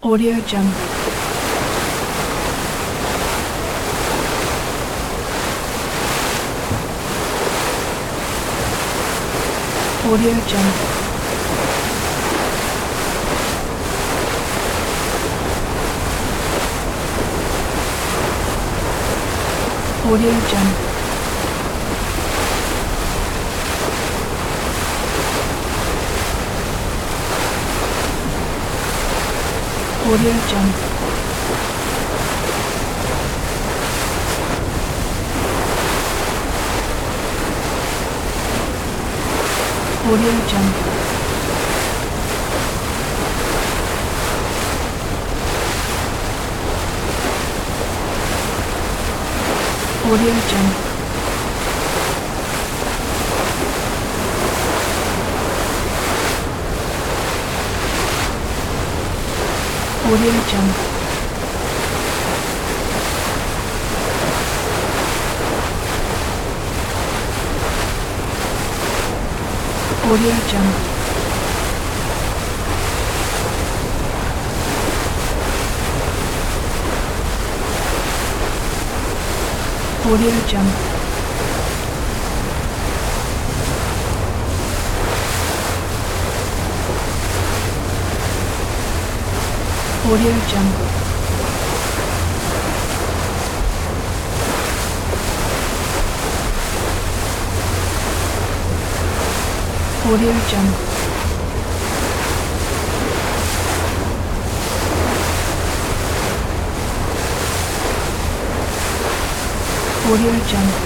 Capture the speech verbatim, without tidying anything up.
Audio Jungle. Audio Jungle. Audio Jungle. Audio Jungle. Audio Jungle. Audio Jungle. Audio Jungle. Audio Jungle. Audio Jungle. Audio Jungle. Audio Jungle. Audio Jungle.